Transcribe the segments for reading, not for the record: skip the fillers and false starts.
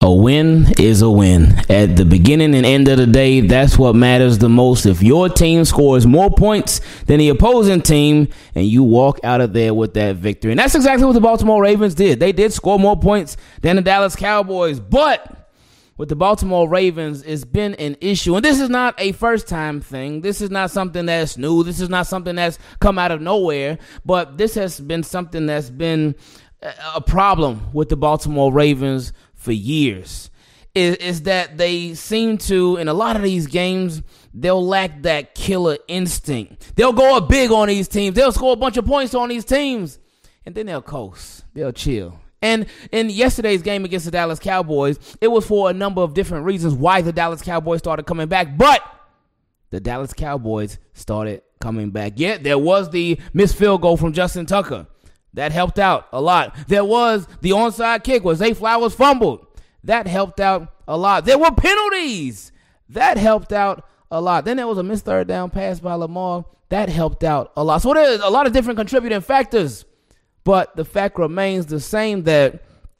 A win is a win. At the beginning and end of the day, that's what matters the most. If your team scores more points than the opposing team and you walk out of there with that victory. And that's exactly what the Baltimore Ravens did. They did score more points than the Dallas Cowboys. But with the Baltimore Ravens, it's been an issue. And this is not a first-time thing. This is not something that's new. This is not something that's come out of nowhere. But this has been something that's been a problem with the Baltimore Ravens for years, is that they seem to, in a lot of these games, they'll lack that killer instinct. They'll go up big on these teams. They'll score a bunch of points on these teams, and then they'll coast. They'll chill. And in yesterday's game against the Dallas Cowboys, it was for a number of different reasons why the Dallas Cowboys started coming back, but the Dallas Cowboys started coming back. Yeah, there was the missed field goal from Justin Tucker. That helped out a lot. There was the onside kick where Zay Flowers fumbled. That helped out a lot. There were penalties. That helped out a lot. Then there was a missed third down pass by Lamar. That helped out a lot. So there's a lot of different contributing factors. But the fact remains the same that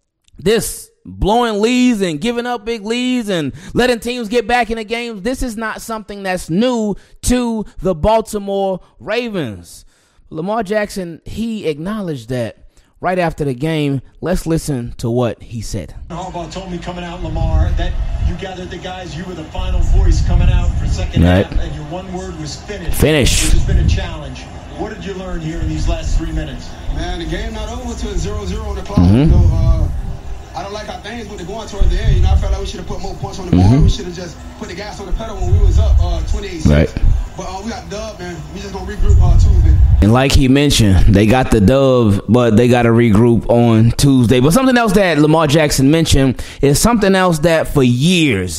this blowing leads and giving up big leads and letting teams get back in the games, this is not something that's new to the Baltimore Ravens. Lamar Jackson, he acknowledged that right after the game. Let's listen to what he said. Harbaugh told me coming out, Lamar, that you gathered the guys, you were the final voice coming out for second half, and your one word was finish. Finish. Which has been a challenge. What did you learn here in these last 3 minutes? Man, the game not over until 0-0 on the clock. You know, I don't like how things went going towards the end. You know, I felt like we should have put more points on the board. We should have just put the gas on the pedal when we was up 28-6. Right. But we got dub, man. We just gonna regroup on Tuesday. And like he mentioned, they got the dub, but they got to regroup on Tuesday. But something else that Lamar Jackson mentioned is something else that for years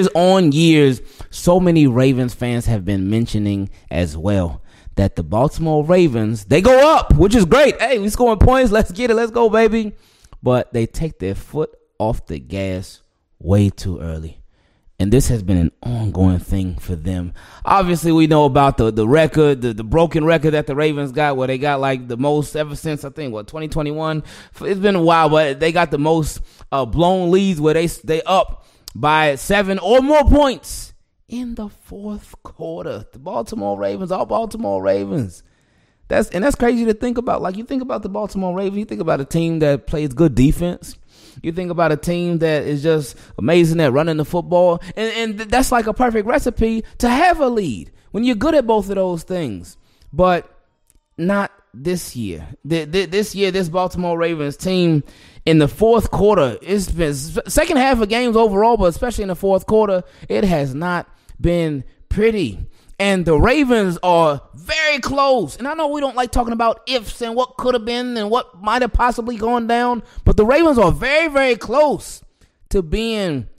on years, so many Ravens fans have been mentioning as well. That the Baltimore Ravens, they go up, which is great. Hey, we scoring points. Let's get it. Let's go, baby. But they take their foot off the gas way too early. And this has been an ongoing thing for them. Obviously, we know about the record, the broken record that the Ravens got, where they got like the most ever since, I think, 2021. It's been a while, but they got the most blown leads where they up by 7 or more points in the fourth quarter. The Baltimore Ravens, all Baltimore Ravens. That's crazy to think about. Like, you think about the Baltimore Ravens, you think about a team that plays good defense. You think about a team that is just amazing at running the football. And that's like a perfect recipe to have a lead when you're good at both of those things. But not this year. This year, this Baltimore Ravens team in the fourth quarter, it's been second half of games overall, but especially in the fourth quarter, it has not been pretty. And the Ravens are very close. And I know we don't like talking about ifs and what could have been and what might have possibly gone down. But the Ravens are very, very close to being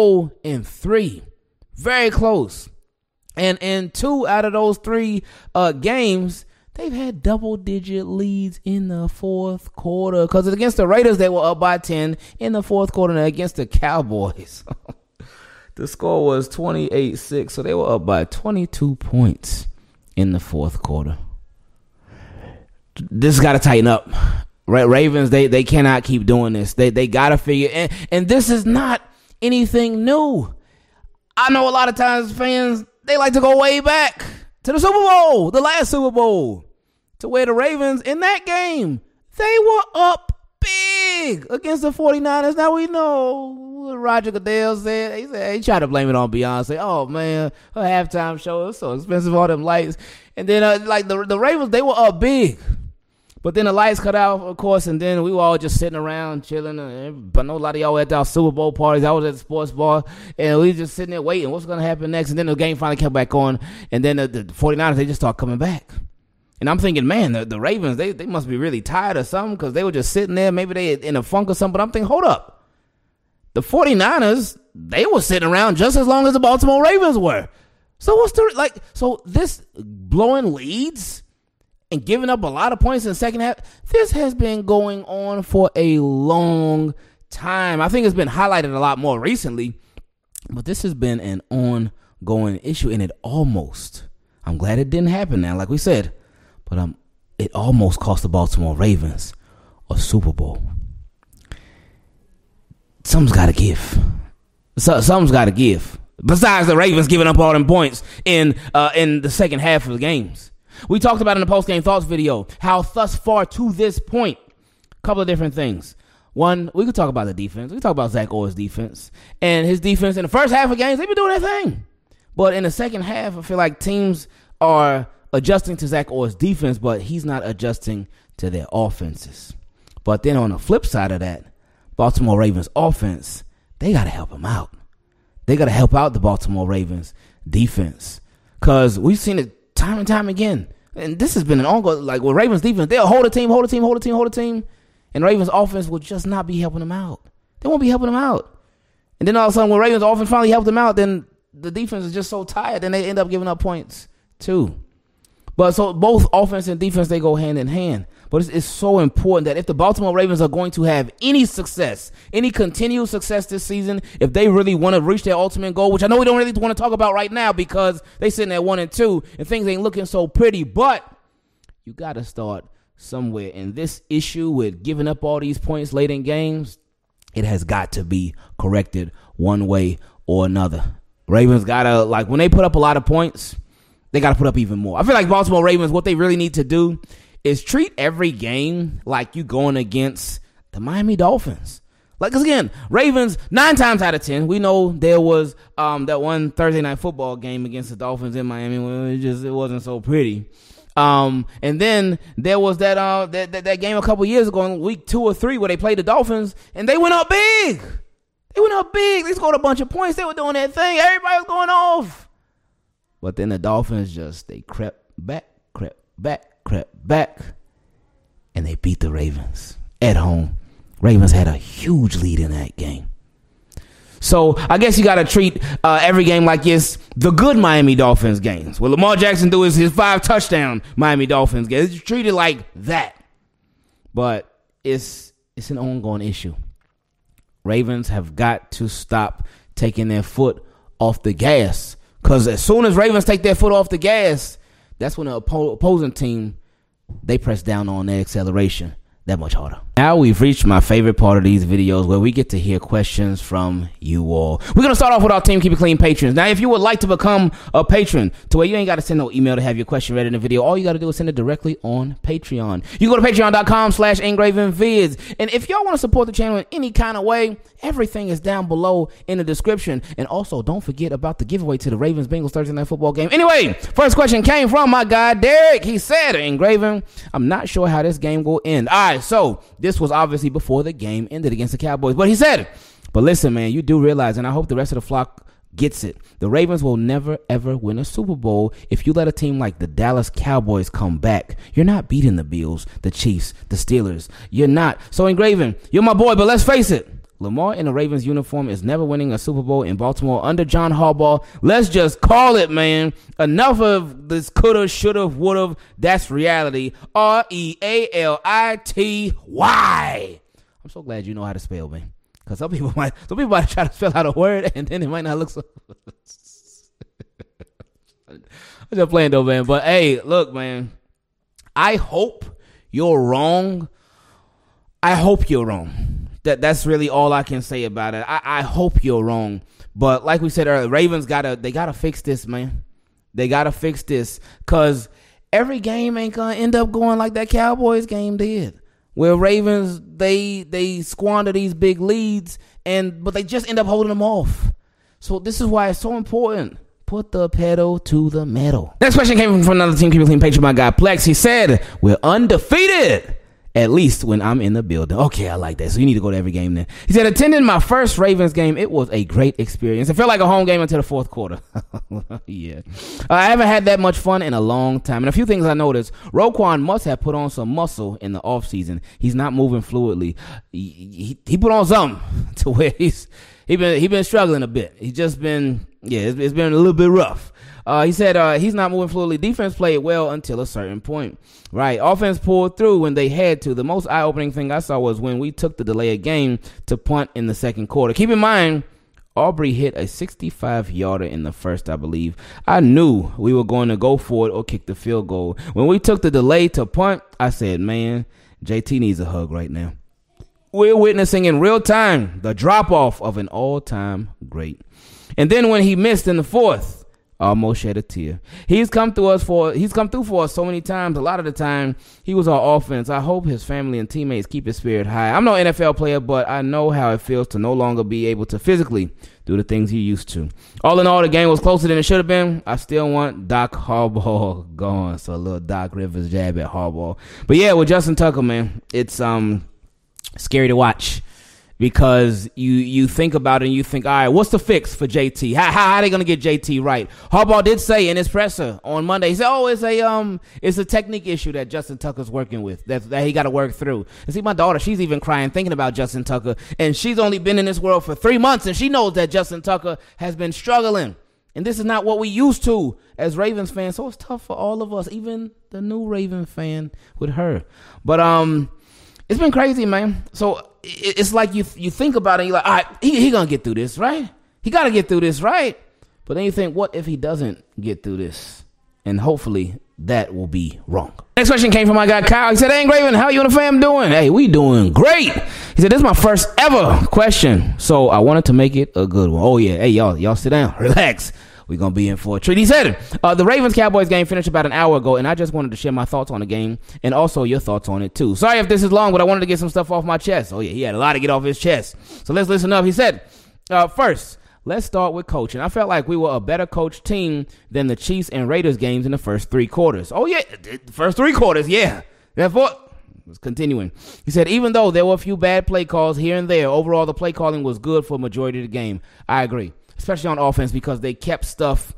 0-3. Very close. And in 2 out of those 3 games, they've had double-digit leads in the fourth quarter. Because against the Raiders, they were up by 10 in the fourth quarter. And against the Cowboys, the score was 28-6, so they were up by 22 points in the fourth quarter. This has got to tighten up. Ravens, they cannot keep doing this. They got to figure, and this is not anything new. I know a lot of times fans, they like to go way back to the Super Bowl, the last Super Bowl, to where the Ravens in that game, they were up big against the 49ers. Now we know what Roger Goodell said. He tried to blame it on Beyonce. Oh, man, her halftime show was so expensive, all them lights. And then, like, the Ravens, they were up big. But then the lights cut out, of course, and then we were all just sitting around chilling. But I know a lot of y'all were at our Super Bowl parties. I was at the sports bar, and we were just sitting there waiting. What's going to happen next? And then the game finally came back on, and then the 49ers, they just start coming back. And I'm thinking, man, the Ravens, they must be really tired or something because they were just sitting there. Maybe they in a funk or something. But I'm thinking, hold up. The 49ers, they were sitting around just as long as the Baltimore Ravens were. So so this blowing leads and giving up a lot of points in the second half, this has been going on for a long time. I think it's been highlighted a lot more recently, but this has been an ongoing issue, and I'm glad it didn't happen now, like we said, but it almost cost the Baltimore Ravens a Super Bowl. something's got to give. Something's got to give. Besides the Ravens giving up all them points in the second half of the games. We talked about in the post-game thoughts video how thus far to this point, a couple of different things. One, we could talk about the defense. We could talk about Zach Orr's defense. And his defense in the first half of games, they've been doing their thing. But in the second half, I feel like teams are adjusting to Zach Orr's defense, but he's not adjusting to their offenses. But then on the flip side of that, Baltimore Ravens offense, they got to help him out. They got to help out the Baltimore Ravens defense. Because we've seen it time and time again. And this has been an ongoing, like with Ravens defense, they'll hold a team. And Ravens offense will just not be helping them out. They won't be helping them out. And then all of a sudden when Ravens offense finally helped them out, then the defense is just so tired and they end up giving up points too. But so both offense and defense, they go hand in hand. But it's so important that if the Baltimore Ravens are going to have any success, any continued success this season, if they really want to reach their ultimate goal, which I know we don't really want to talk about right now because they sitting at 1-2 and things ain't looking so pretty, but you got to start somewhere. And this issue with giving up all these points late in games, it has got to be corrected one way or another. Ravens got to, like, when they put up a lot of points, they got to put up even more. I feel like Baltimore Ravens, what they really need to do is treat every game like you going against the Miami Dolphins. Like, cause again, Ravens, 9 times out of 10, we know there was that one Thursday night football game against the Dolphins in Miami where it wasn't so pretty. And then there was that game a couple years ago in week 2 or 3 where they played the Dolphins and they went up big. They scored a bunch of points. They were doing their thing. Everybody was going off. But then the Dolphins they crept back, and they beat the Ravens at home. Ravens had a huge lead in that game. So I guess you got to treat every game like it's the good Miami Dolphins games. What Lamar Jackson do is his 5 touchdown Miami Dolphins games. It's treated like that. But it's an ongoing issue. Ravens have got to stop taking their foot off the gas. Because as soon as Ravens take their foot off the gas, that's when the opposing team, they press down on their acceleration that much harder. Now we've reached my favorite part of these videos where we get to hear questions from you all. We're going to start off with our Team Keep It Clean patrons. Now, if you would like to become a patron to where you ain't got to send no email to have your question read in the video, all you got to do is send it directly on Patreon. You go to patreon.com/IngravenVids. And if y'all want to support the channel in any kind of way, everything is down below in the description. And also, don't forget about the giveaway to the Ravens-Bengals Thursday night football game. Anyway, first question came from my guy, Derek. He said, Ingraven, I'm not sure how this game will end. All right, so this was obviously before the game ended against the Cowboys. But he said, but listen, man, you do realize, and I hope the rest of the flock gets it, the Ravens will never, ever win a Super Bowl if you let a team like the Dallas Cowboys come back. You're not beating the Bills, the Chiefs, the Steelers. You're not. So, Ingraven, you're my boy, but let's face it. Lamar in a Ravens uniform is never winning a Super Bowl in Baltimore under John Harbaugh. Let's just call it, man. Enough of this coulda, shoulda, woulda. That's reality. REALITY. I'm so glad you know how to spell, man. Because some people might try to spell out a word and then it might not look so. I'm just playing though, man. But hey, look, man. I hope you're wrong. That's really all I can say about it. I hope you're wrong. But like we said earlier, Ravens gotta fix this, man. They gotta fix this. Cause every game ain't gonna end up going like that Cowboys game did. Where Ravens, they squander these big leads but they just end up holding them off. So this is why it's so important. Put the pedal to the metal. Next question came from another Team Keep It Clean patron, my guy Plex. He said, we're undefeated. At least when I'm in the building. Okay, I like that. So you need to go to every game then. He said, attending my first Ravens game, it was a great experience. It felt like a home game until the fourth quarter. Yeah. I haven't had that much fun in a long time. And a few things I noticed. Roquan must have put on some muscle in the offseason. He's not moving fluidly. He put on something to where he been struggling a bit. He's just been, it's been a little bit rough. He said he's not moving fluidly. Defense played well until a certain point. Right. Offense pulled through when they had to. The most eye-opening thing I saw was when we took the delay of game to punt in the second quarter. Keep in mind, Aubrey hit a 65-yarder in the first, I believe. I knew we were going to go for it or kick the field goal. When we took the delay to punt, I said, man, JT needs a hug right now. we're witnessing in real time the drop-off of an all-time great. And then when he missed in the fourth, almost shed a tear. He's come through for us so many times. A lot of the time, he was our offense. I hope his family and teammates keep his spirit high. I'm no NFL player, but I know how it feels to no longer be able to physically do the things he used to. All in all, the game was closer than it should have been. I still want Doc Harbaugh gone. So a little Doc Rivers jab at Harbaugh. But yeah, with Justin Tucker, man, it's scary to watch. Because you think about it and you think, all right, what's the fix for JT? How are they going to get JT right? Harbaugh did say in his presser on Monday, he said, it's a technique issue that Justin Tucker's working with, that he got to work through. And see, my daughter, she's even crying thinking about Justin Tucker, and she's only been in this world for 3 months, and she knows that Justin Tucker has been struggling. And this is not what we used to as Ravens fans, so it's tough for all of us, even the new Raven fan with her. But it's been crazy, man. So it's like you think about it, you're like, all right, he gonna get through this, right? He gotta get through this, right? But then you think, what if he doesn't get through this? And hopefully that will be wrong. Next question came from my guy Kyle. He said, hey, Graven, how you and the fam doing? Hey, we doing great. He said, this is my first ever question, so I wanted to make it a good one. Oh yeah, hey, y'all sit down, relax. We're going to be in for a treat. He said, the Ravens-Cowboys game finished about an hour ago, and I just wanted to share my thoughts on the game and also your thoughts on it, too. Sorry if this is long, but I wanted to get some stuff off my chest. Oh, yeah, he had a lot to get off his chest. So let's listen up. He said, first, let's start with coaching. I felt like we were a better coached team than the Chiefs and Raiders games in the first 3 quarters. Oh, yeah, the first 3 quarters, yeah. Therefore, continuing. He said, even though there were a few bad play calls here and there, overall the play calling was good for a majority of the game. I agree. Especially on offense, because they kept stuff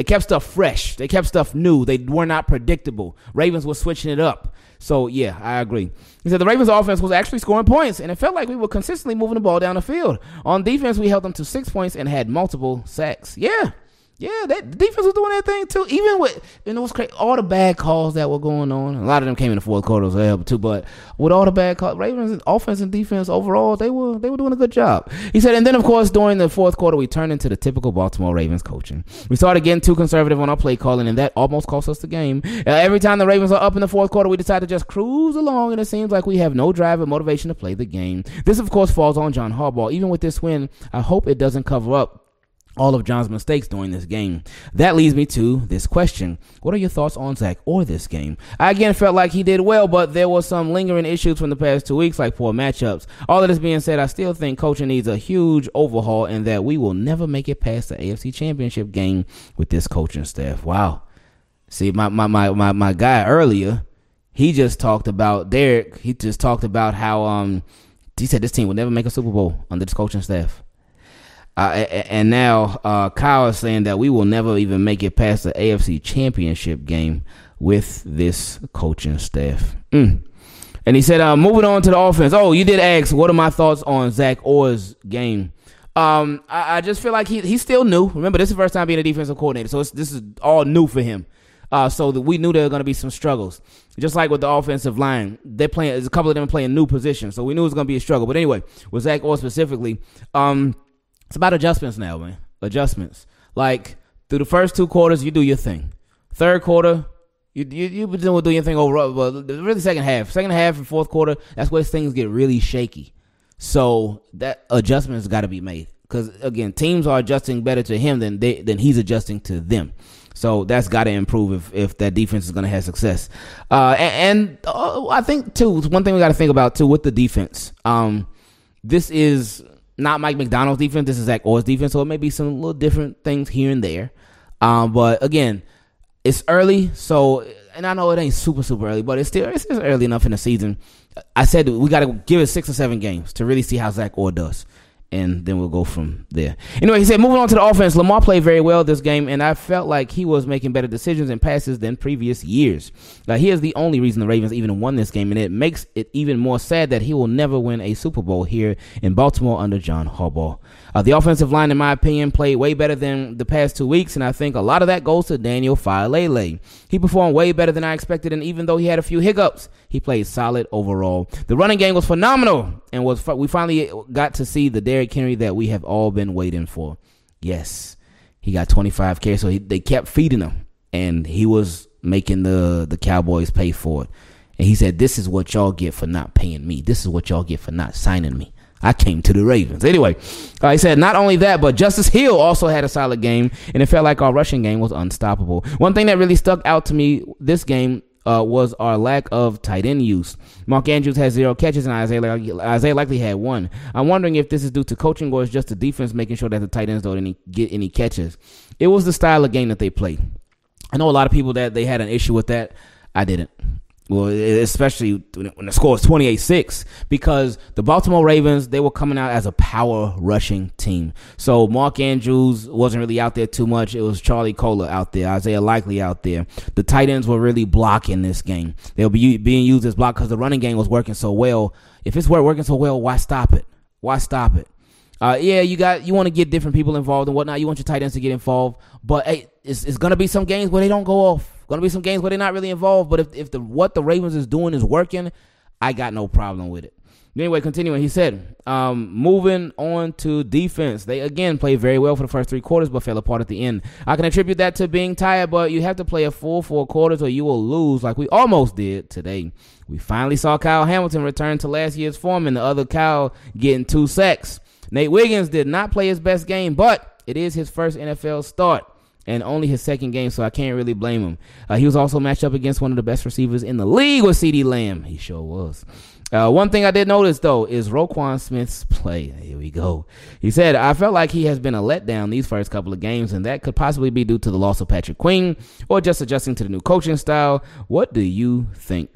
fresh. They kept stuff new. They were not predictable. Ravens were switching it up. So, yeah, I agree. He said the Ravens offense was actually scoring points, and it felt like we were consistently moving the ball down the field. On defense, we held them to 6 points and had multiple sacks. Yeah, the defense was doing that thing too. Even with, it was crazy, all the bad calls that were going on. A lot of them came in the fourth quarter as well too. But with all the bad calls, Ravens offense and defense overall, they were doing a good job. He said, and then of course during the fourth quarter, we turned into the typical Baltimore Ravens coaching. We started getting too conservative on our play calling, and that almost cost us the game. Every time the Ravens are up in the fourth quarter, we decide to just cruise along, and it seems like we have no drive or motivation to play the game. This of course falls on John Harbaugh. Even with this win, I hope it doesn't cover up all of John's mistakes during this game. That leads me to this question. What are your thoughts on Zach or this game? I again felt like he did well, but there were some lingering issues from the past 2 weeks, like poor matchups. All of this being said, I still think coaching needs a huge overhaul and that we will never make it past the AFC Championship game with this coaching staff. Wow. See, my guy earlier, he just talked about Derek. He just talked about how he said this team will never make a Super Bowl under this coaching staff. And now Kyle is saying that we will never even make it past the AFC Championship game with this coaching staff. And he said, moving on to the offense. Oh, you did ask, what are my thoughts on Zach Orr's game? I just feel like he's still new. Remember, this is the first time being a defensive coordinator, so this is all new for him. So we knew there were going to be some struggles. Just like with the offensive line, a couple of them playing new positions, so we knew it was going to be a struggle. But anyway, with Zach Orr specifically, it's about adjustments now, man. Adjustments. Like, through the first 2 quarters, you do your thing. Third quarter, you do your thing overall. But really second half and fourth quarter, that's where things get really shaky. So that adjustment's got to be made. Because, again, teams are adjusting better to him than he's adjusting to them. So that's got to improve if that defense is going to have success. And I think, too, one thing we got to think about, too, with the defense. This is not Mike McDonald's defense. This is Zach Orr's defense, so it may be some little different things here and there. But again, it's early, so, and I know it ain't super early, but it's early enough in the season. I said we got to give it 6 or 7 games to really see how Zach Orr does, and then we'll go from there. Anyway, he said, moving on to the offense, Lamar played very well this game, and I felt like he was making better decisions and passes than previous years. He is the only reason the Ravens even won this game, and it makes it even more sad that he will never win a Super Bowl here in Baltimore under John Harbaugh. The offensive line, in my opinion, played way better than the past 2 weeks, and I think a lot of that goes to Daniel Faalele. He performed way better than I expected, and even though he had a few hiccups, he played solid overall. The running game was phenomenal, and we finally got to see the Derrick Henry that we have all been waiting for. Yes, he got 25 carries, so they kept feeding him, and he was making the Cowboys pay for it. And he said, this is what y'all get for not paying me. This is what y'all get for not signing me. I came to the Ravens. Anyway, he said not only that, but Justice Hill also had a solid game, and it felt like our rushing game was unstoppable. One thing that really stuck out to me this game was our lack of tight end use. Mark Andrews had 0 catches, and Isaiah Likely had 1. I'm wondering if this is due to coaching or it's just the defense making sure that the tight ends don't get any catches. It was the style of game that they played. I know a lot of people that they had an issue with that. I didn't. Well, especially when the score is 28-6, because the Baltimore Ravens, they were coming out as a power rushing team. So Mark Andrews wasn't really out there too much. It was Charlie Kolar out there, Isaiah Likely out there. The tight ends were really blocking this game. They were being used as block because the running game was working so well. If it's working so well, why stop it? Why stop it? You want to get different people involved and whatnot. You want your tight ends to get involved, but hey, it's going to be some games where they don't go off. Going to be some games where they're not really involved, but if what the Ravens is doing is working, I got no problem with it. Anyway, continuing, he said, moving on to defense. They, again, played very well for the first 3 quarters, but fell apart at the end. I can attribute that to being tired, but you have to play a full 4 quarters or you will lose like we almost did today. We finally saw Kyle Hamilton return to last year's form and the other Kyle getting 2 sacks. Nate Wiggins did not play his best game, but it is his first NFL start and only his second game, so I can't really blame him. He was also matched up against one of the best receivers in the league with CeeDee Lamb. He sure was. One thing I did notice, though, is Roquan Smith's play. Here we go. He said, I felt like he has been a letdown these first couple of games, and that could possibly be due to the loss of Patrick Queen or just adjusting to the new coaching style. What do you think?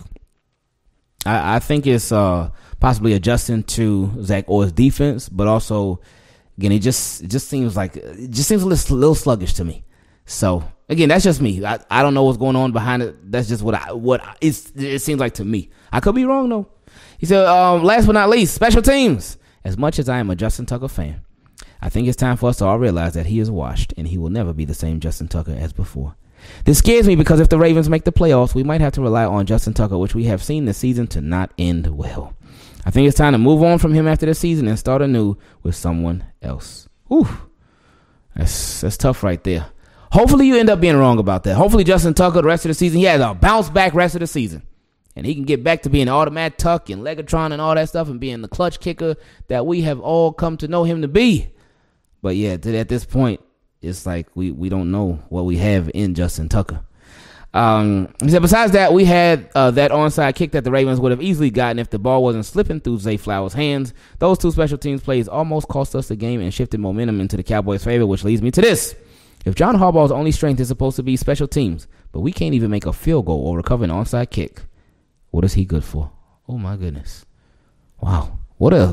I think it's possibly adjusting to Zach Orr's defense, but also, again, it just seems a little sluggish to me. So again, that's just me. I don't know what's going on behind it. That's just what it seems like to me. I could be wrong though. He said, last but not least, special teams. As much as I am a Justin Tucker fan, I think it's time for us to all realize that he is washed and he will never be the same Justin Tucker as before. This scares me because if the Ravens make the playoffs, we might have to rely on Justin Tucker, which we have seen this season to not end well. I think it's time to move on from him after the season and start anew with someone else. Ooh, that's tough right there. Hopefully you end up being wrong about that. Hopefully Justin Tucker, the rest of the season, he has a bounce back rest of the season. And he can get back to being automatic Tuck and Legatron and all that stuff and being the clutch kicker that we have all come to know him to be. But yeah, at this point, it's like we don't know what we have in Justin Tucker. He said, besides that, we had that onside kick that the Ravens would have easily gotten if the ball wasn't slipping through Zay Flowers' hands. Those 2 special teams plays almost cost us the game and shifted momentum into the Cowboys' favor, which leads me to this. If John Harbaugh's only strength is supposed to be special teams, but we can't even make a field goal or recover an onside kick, what is he good for? Oh my goodness! Wow, what a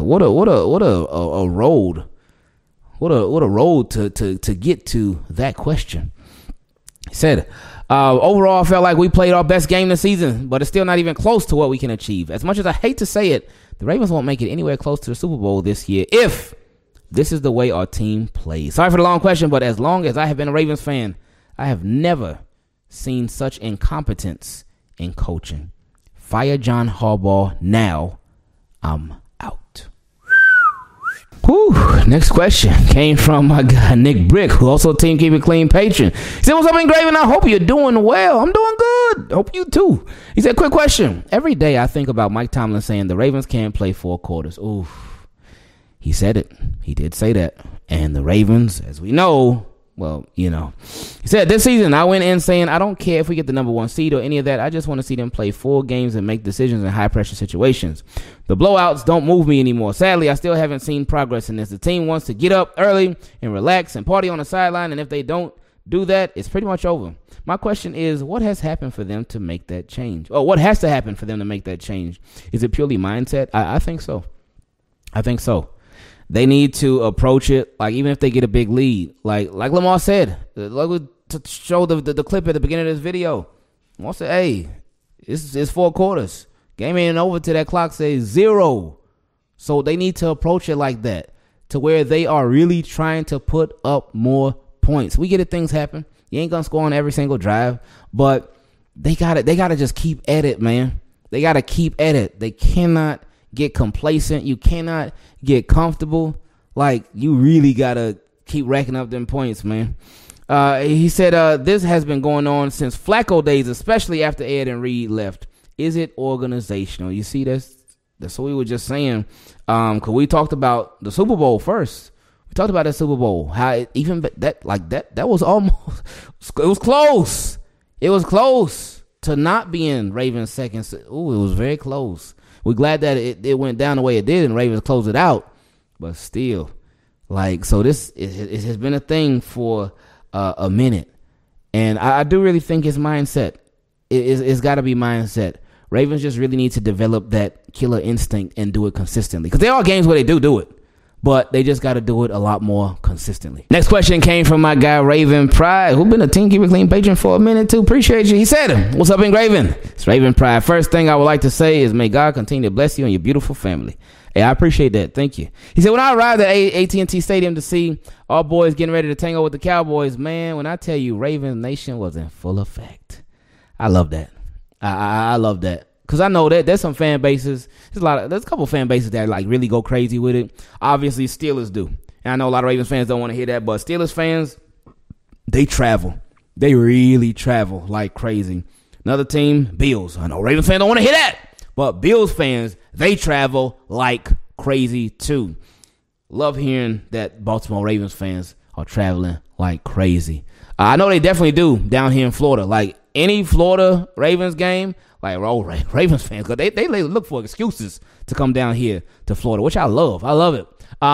road! What a road to get to that question. He said, overall, I felt like we played our best game this season, but it's still not even close to what we can achieve. As much as I hate to say it, the Ravens won't make it anywhere close to the Super Bowl this year if this is the way our team plays. Sorry for the long question, but as long as I have been a Ravens fan, I have never seen such incompetence in coaching. Fire John Harbaugh now. I'm out. Whew. Next question came from my guy Nick Brick, who also Team Keep It Clean patron. He said, what's up, Ingraven? I hope you're doing well. I'm doing good. Hope you too. He said, quick question. Every day I think about Mike Tomlin saying the Ravens can't play 4 quarters. Oof. He said it. He did say that. And the Ravens, as we know, well, you know. He said, this season I went in saying I don't care if we get the number 1 seed or any of that. I just want to see them play full games and make decisions in high-pressure situations. The blowouts don't move me anymore. Sadly, I still haven't seen progress in this. The team wants to get up early and relax and party on the sideline, and if they don't do that, it's pretty much over. My question is, what has happened for them to make that change? Or what has to happen for them to make that change? Is it purely mindset? I think so. I think so. They need to approach it, like, even if they get a big lead. Like Lamar said, like to show the clip at the beginning of this video. Lamar said, hey, it's 4 quarters. Game ain't over till that clock says 0. So they need to approach it like that, to where they are really trying to put up more points. We get it, things happen. You ain't going to score on every single drive, but they got to just keep at it, man. They got to keep at it. They cannot get complacent. You cannot get comfortable. Like, you really gotta keep racking up them points, man. He said this has been going on since Flacco days, especially after Ed and Reed left. is it organizational? You see, that's what we were just saying. Because we talked about the Super Bowl first. We talked about that Super Bowl. How that was almost, it was close. It was close to not being Ravens' second. Ooh, it was very close. We're glad that it went down the way it did and Ravens closed it out. But still, so this it has been a thing for a minute. And I do really think it's mindset. It's got to be mindset. Ravens just really need to develop that killer instinct and do it consistently. Because there are games where they do it. But they just got to do it a lot more consistently. Next question came from my guy, Raven Pride, who been a Team Keep It Clean patron for a minute too. Appreciate you. He said, what's up, Raven? It's Raven Pride. First thing I would like to say is may God continue to bless you and your beautiful family. Hey, I appreciate that. Thank you. He said, when I arrived at AT&T Stadium to see our boys getting ready to tangle with the Cowboys, man, when I tell you Ravens Nation was in full effect. I love that. I love that. Because I know that there's some fan bases. There's a couple fan bases that really go crazy with it. Obviously, Steelers do. And I know a lot of Ravens fans don't want to hear that. But Steelers fans, they travel. They really travel like crazy. Another team, Bills. I know Ravens fans don't want to hear that. But Bills fans, they travel like crazy too. Love hearing that Baltimore Ravens fans are traveling like crazy. I know they definitely do down here in Florida. Like any Florida Ravens game, Ravens fans, because they look for excuses to come down here to Florida, which I love. I love it.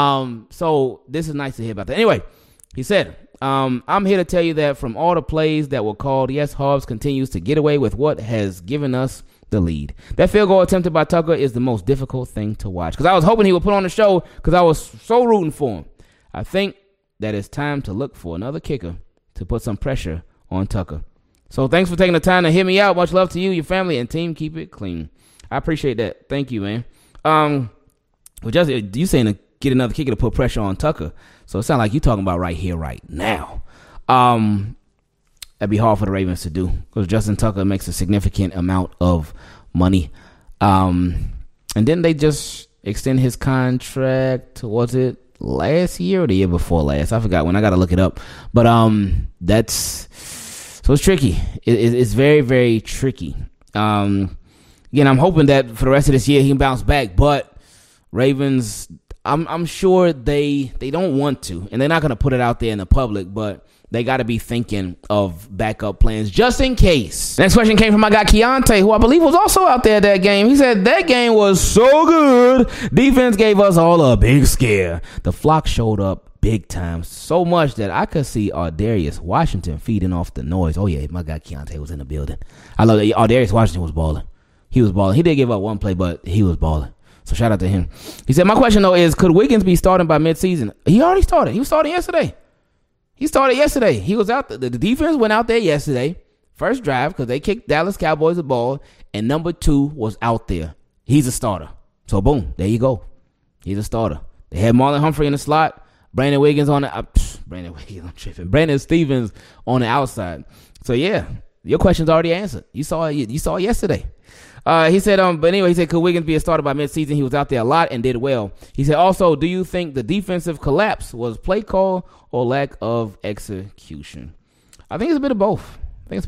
So this is nice to hear about that. Anyway, he said, I'm here to tell you that from all the plays that were called, yes, Hobbs continues to get away with what has given us the lead. That field goal attempted by Tucker is the most difficult thing to watch. Because I was hoping he would put on the show because I was so rooting for him. I think that it's time to look for another kicker to put some pressure on Tucker. So thanks for taking the time to hear me out. Much love to you, your family, and team. Keep it clean. I appreciate that. Thank you, man. You saying to get another kicker to put pressure on Tucker. So it sounds like you're talking about right here, right now. That'd be hard for the Ravens to do because Justin Tucker makes a significant amount of money. And then they just extend his contract. Was it last year or the year before last? I forgot when. I got to look it up. But so it's tricky. It's very, very tricky. Again, I'm hoping that for the rest of this year he can bounce back. But Ravens, I'm sure they don't want to, and they're not going to put it out there in the public. But they got to be thinking of backup plans just in case. Next question came from my guy Keontae, who I believe was also out there at that game. He said that game was so good. Defense gave us all a big scare. The flock showed up big time, so much that I could see Ardarius Washington feeding off the noise. Oh yeah, my guy Keontae was in the building. I love that. Ardarius Washington was balling. He was balling. He did give up one play, but he was balling. So shout out to him. He said, my question though is, could Wiggins be starting by midseason? He already started. He was starting yesterday. He was out. The defense went out there yesterday, first drive, because they kicked Dallas Cowboys the ball, and number 2 was out there. He's a starter. So boom, there you go. He's a starter. They had Marlon Humphrey in the slot. Brandon Wiggins on the Brandon Stevens on the outside. So yeah, your question's already answered. You saw it yesterday. He said, but anyway, he said, could Wiggins be a starter by midseason? He was out there a lot and did well. He said, also, do you think the defensive collapse was play call or lack of execution? I think it's a bit of both.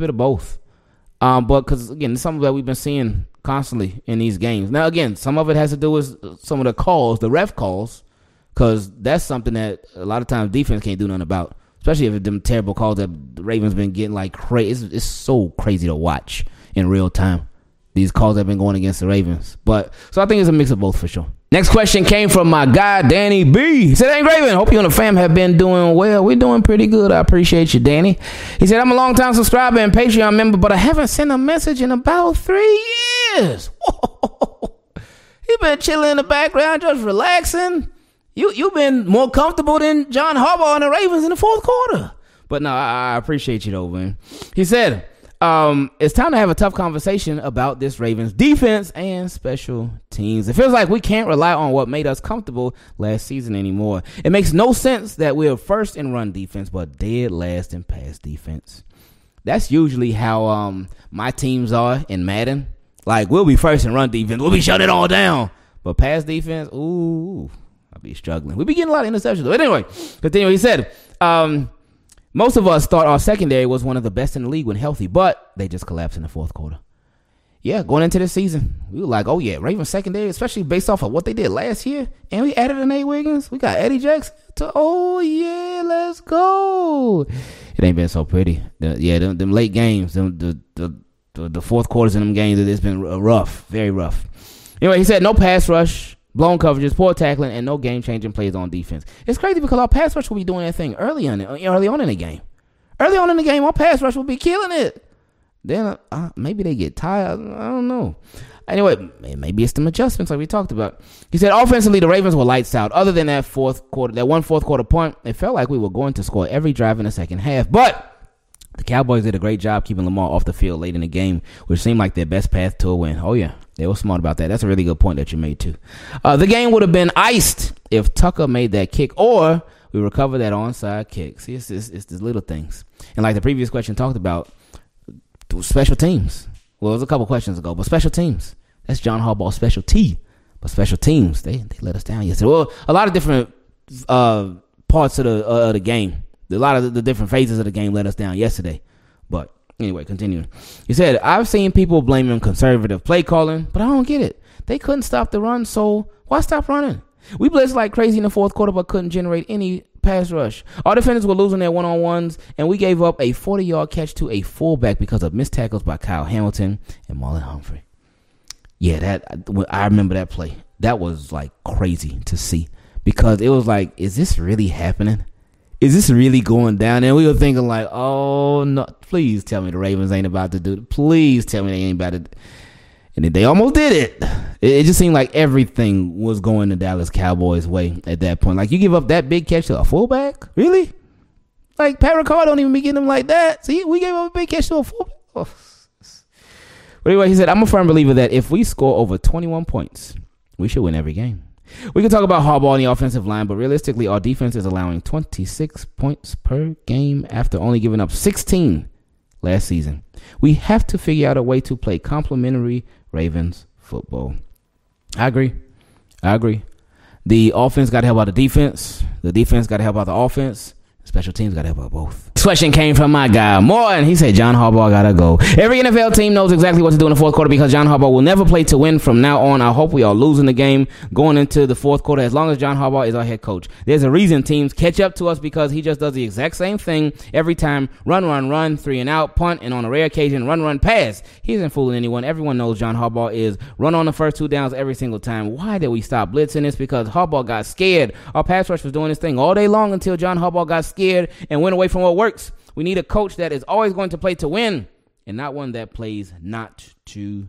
But because again, it's something that we've been seeing constantly in these games. Now, again, some of it has to do with some of the calls, the ref calls. Because that's something that a lot of times defense can't do nothing about. Especially if it's them terrible calls that the Ravens been getting like crazy. It's so crazy to watch in real time. These calls have been going against the Ravens. So I think it's a mix of both for sure. Next question came from my guy, Danny B. He said, hey, Raven, hope you and the fam have been doing well. We're doing pretty good. I appreciate you, Danny. He said, I'm a long-time subscriber and Patreon member, but I haven't sent a message in about 3 years. Whoa. He been chilling in the background, just relaxing. You've been more comfortable than John Harbaugh and the Ravens in the fourth quarter. But no, I appreciate you though, man. He said, it's time to have a tough conversation about this Ravens defense and special teams. It feels like we can't rely on what made us comfortable last season anymore. It makes no sense that we're first in run defense, but dead last in pass defense. That's usually how my teams are in Madden. Like, we'll be first in run defense. We'll be shutting it all down. But pass defense, ooh, I'll be struggling. We'll be getting a lot of interceptions. But anyway, continue. He said, most of us thought our secondary was one of the best in the league when healthy, but they just collapsed in the fourth quarter. yeah, going into the season, we were like, oh yeah, Ravens secondary, especially based off of what they did last year, and we added Nate Wiggins. We got Eddie Jackson. Oh yeah, let's go. It ain't been so pretty. Them late games, the fourth quarters in them games, it's been rough, very rough. Anyway, he said no pass rush, blown coverages, poor tackling, and no game-changing plays on defense. It's crazy because our pass rush will be doing that thing early on in the game. Early on in the game, our pass rush will be killing it. Then maybe they get tired. I don't know. Anyway, maybe it's some adjustments like we talked about. He said offensively, the Ravens were lights out. Other than that fourth quarter point, it felt like we were going to score every drive in the second half. But the Cowboys did a great job keeping Lamar off the field late in the game, which seemed like their best path to a win. Oh, yeah. They were smart about that. That's a really good point that you made, too. The game would have been iced if Tucker made that kick or we recovered that onside kick. See, it's these little things. And like the previous question talked about, special teams. Well, it was a couple questions ago, but special teams. That's John Harbaugh's specialty. But special teams, they let us down yesterday. Well, a lot of different parts of the game. A lot of the different phases of the game let us down yesterday. But anyway, continuing. He said, I've seen people blaming conservative play calling, but I don't get it. They couldn't stop the run, so why stop running? We blitzed like crazy in the fourth quarter, but couldn't generate any pass rush. Our defenders were losing their one-on-ones, and we gave up a 40-yard catch to a fullback because of missed tackles by Kyle Hamilton and Marlon Humphrey. Yeah, I remember that play. That was like crazy to see because it was like, is this really happening? Is this really going down? And we were thinking like, oh no, please tell me the Ravens ain't about to do it. Please tell me they ain't about to. And then they almost did it. It just seemed like everything was going the Dallas Cowboys' way at that point. Like, you give up that big catch to a fullback? Really? Like, Pat Ricard don't even be getting them like that. See, we gave up a big catch to a fullback. Oh. But anyway, he said, I'm a firm believer that if we score over 21 points, we should win every game. We can talk about Harbaugh on the offensive line, but realistically, our defense is allowing 26 points per game after only giving up 16 last season. We have to figure out a way to play complementary Ravens football. I agree. The offense got to help out the defense. The defense got to help out the offense. Special teams got to help out both. This question came from my guy, Morton. He said, John Harbaugh got to go. Every NFL team knows exactly what to do in the fourth quarter because John Harbaugh will never play to win from now on. I hope we are losing the game going into the fourth quarter as long as John Harbaugh is our head coach. There's a reason teams catch up to us because he just does the exact same thing every time. Run, 3 and out, punt, and on a rare occasion, run, pass. He isn't fooling anyone. Everyone knows John Harbaugh is run on the first 2 downs every single time. Why did we stop blitzing this? Because Harbaugh got scared. Our pass rush was doing this thing all day long until John Harbaugh got scared and went away from what works. We need a coach that is always going to play to win and not one that plays not to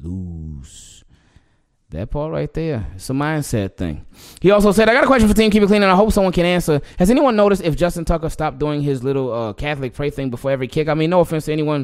lose. That part right there, it's a mindset thing. He also said, I got a question for Team Keep It Clean, and I hope someone can answer. Has anyone noticed if Justin Tucker stopped doing his little Catholic pray thing before every kick? I mean, no offense to anyone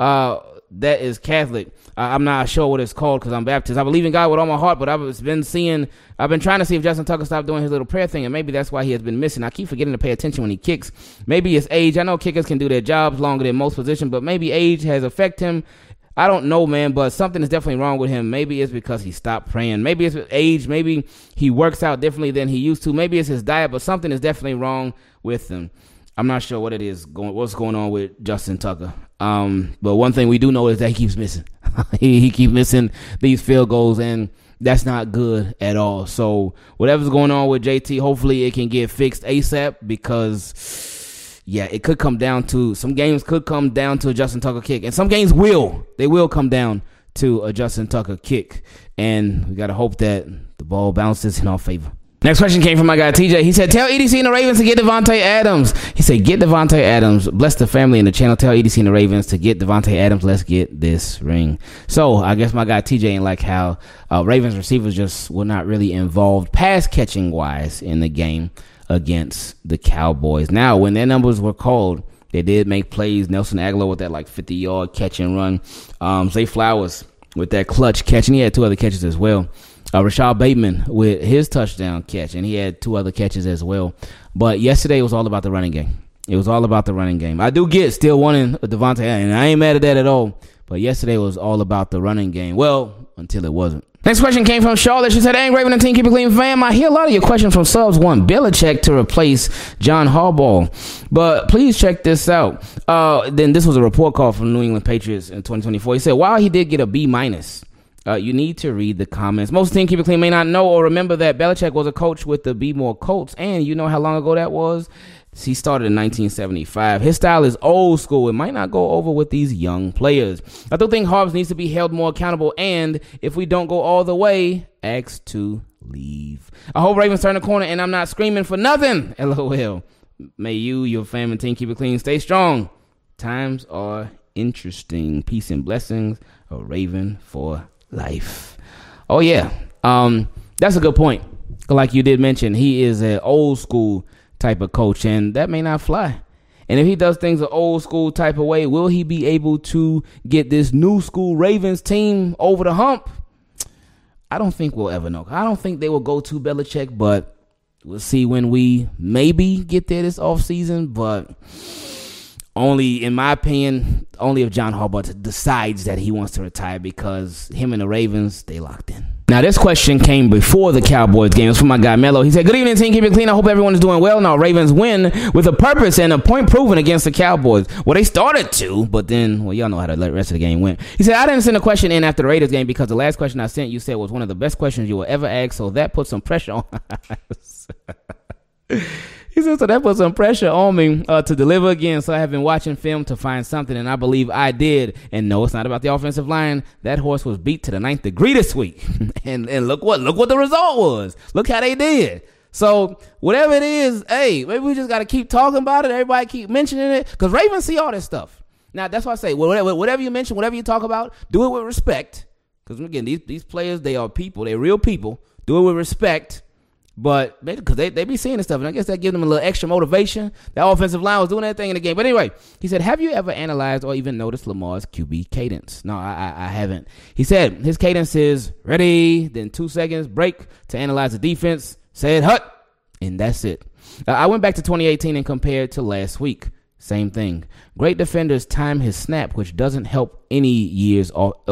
that is Catholic. I'm not sure what it's called because I'm Baptist. I believe in God with all my heart, but I've been trying to see if Justin Tucker stopped doing his little prayer thing, and maybe that's why he has been missing. I keep forgetting to pay attention when he kicks. Maybe it's age. I know kickers can do their jobs longer than most positions, but maybe age has affected him. I don't know, man, but something is definitely wrong with him. Maybe it's because he stopped praying. Maybe it's age. Maybe he works out differently than he used to. Maybe it's his diet, but something is definitely wrong with him. I'm not sure what it is, what's going on with Justin Tucker. But one thing we do know is that he keeps missing. he keeps missing these field goals, and that's not good at all. So whatever's going on with JT, hopefully it can get fixed ASAP because, yeah, it could come down to, some games could come down to a Justin Tucker kick. And some games they will come down to a Justin Tucker kick. And we got to hope that the ball bounces in our favor. Next question came from my guy TJ. He said, tell EDC and the Ravens to get Davante Adams. He said, get Davante Adams. Bless the family in the channel. Tell EDC and the Ravens to get Davante Adams. Let's get this ring. So I guess my guy TJ ain't like how Ravens receivers just were not really involved pass catching wise in the game against the Cowboys. Now, when their numbers were called, they did make plays. Nelson Aguilar with that like 50-yard catch and run. Zay Flowers with that clutch catch, and he had 2 other catches as well. Rashad Bateman with his touchdown catch, and he had 2 other catches as well. But yesterday was all about the running game. It was all about the running game. I do get still wanting Davante, and I ain't mad at that at all. But yesterday was all about the running game. Well, until it wasn't. Next question came from Charlotte. She said, "Hey, Raven and Team Keep It Clean fam. I hear a lot of your questions from subs want Belichick to replace John Harbaugh. But please check this out. Then this was a report call from New England Patriots in 2024. He said, while he did get a B-, you need to read the comments. Most Team Keep It Clean may not know or remember that Belichick was a coach with the B-More Colts. And you know how long ago that was? He started in 1975. His style is old school. It might not go over with these young players. I do think Harbs needs to be held more accountable. And if we don't go all the way, ask to leave. I hope Ravens turn the corner and I'm not screaming for nothing. LOL. May you, your family, and team keep it clean. Stay strong. Times are interesting. Peace and blessings. A Raven for life. Oh, yeah. That's a good point. Like you did mention, he is an old school type of coach, and that may not fly. And if he does things an old school type of way, will he be able to get this new school Ravens team over the hump? I don't think we'll ever know. I don't think they will go to Belichick, but we'll see when we maybe get there this offseason. But only, in my opinion, only if John Harbaugh decides that he wants to retire, because him and the Ravens, they locked in. Now, this question came before the Cowboys game. It's from my guy, Mello. He said, good evening, team. Keep it clean. I hope everyone is doing well. Now, Ravens win with a purpose and a point proven against the Cowboys. Well, they started to, but then, well, y'all know how the rest of the game went. He said, I didn't send a question in after the Raiders game because the last question I sent you said was one of the best questions you will ever ask, so that put some pressure on us. He said, so that put some pressure on me to deliver again. So I have been watching film to find something, and I believe I did. And no, it's not about the offensive line. That horse was beat to the 9th degree this week. and look what the result was. Look how they did. So whatever it is, hey, maybe we just got to keep talking about it. Everybody keep mentioning it, because Ravens see all this stuff. Now, that's why I say, whatever you mention, whatever you talk about, do it with respect. Because, again, these players, they are people. They're real people. Do it with respect. But because they be seeing this stuff, and I guess that gives them a little extra motivation. That offensive line was doing that thing in the game. But anyway, he said, have you ever analyzed or even noticed Lamar's QB cadence? No, I haven't. He said his cadence is ready, then 2 seconds, break to analyze the defense, said hut, and that's it. I went back to 2018 and compared to last week. Same thing. Great defenders time his snap, which doesn't help any year's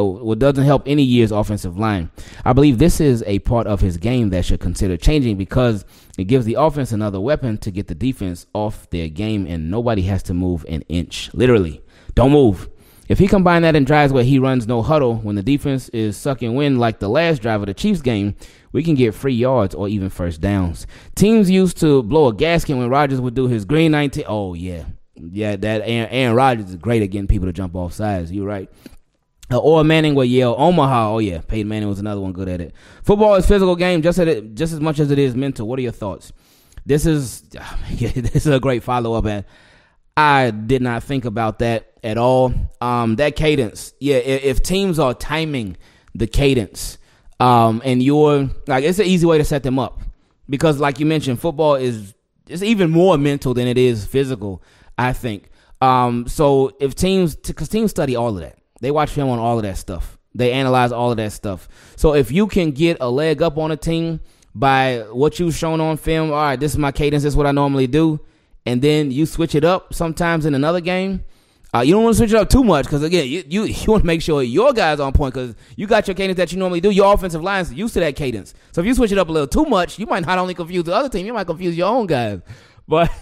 offensive line. I believe this is a part of his game that should consider changing, because it gives the offense another weapon to get the defense off their game, and nobody has to move an inch. Literally, don't move. If he combined that in drives where he runs no huddle when the defense is sucking wind like the last drive of the Chiefs game, we can get free yards or even first downs. Teams used to blow a gasket when Rodgers would do his green 19. Oh, yeah. Yeah, that Aaron Rodgers is great at getting people to jump off sides. You're right. Or Manning would yell Omaha. Oh, yeah. Peyton Manning was another one good at it. Football is a physical game just as much as it is mental. What are your thoughts? This is a great follow-up, and I did not think about that at all. That cadence. Yeah, if teams are timing the cadence, and you're like, it's an easy way to set them up, because like you mentioned, football is even more mental than it is physical, I think. So if because teams study all of that. They watch film on all of that stuff. They analyze all of that stuff. So if you can get a leg up on a team by what you've shown on film, all right, this is my cadence, this is what I normally do, and then you switch it up sometimes in another game, you don't want to switch it up too much, because, again, you want to make sure your guys are on point, because you got your cadence that you normally do. Your offensive line's used to that cadence. So if you switch it up a little too much, you might not only confuse the other team, you might confuse your own guys. But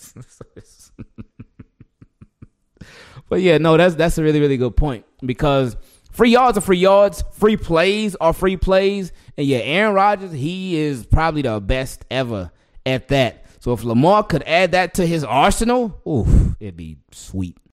but yeah, no, that's a really, really good point, because free yards are free yards, free plays are free plays, and yeah, Aaron Rodgers, he is probably the best ever at that. So if Lamar could add that to his arsenal, oof, it'd be sweet.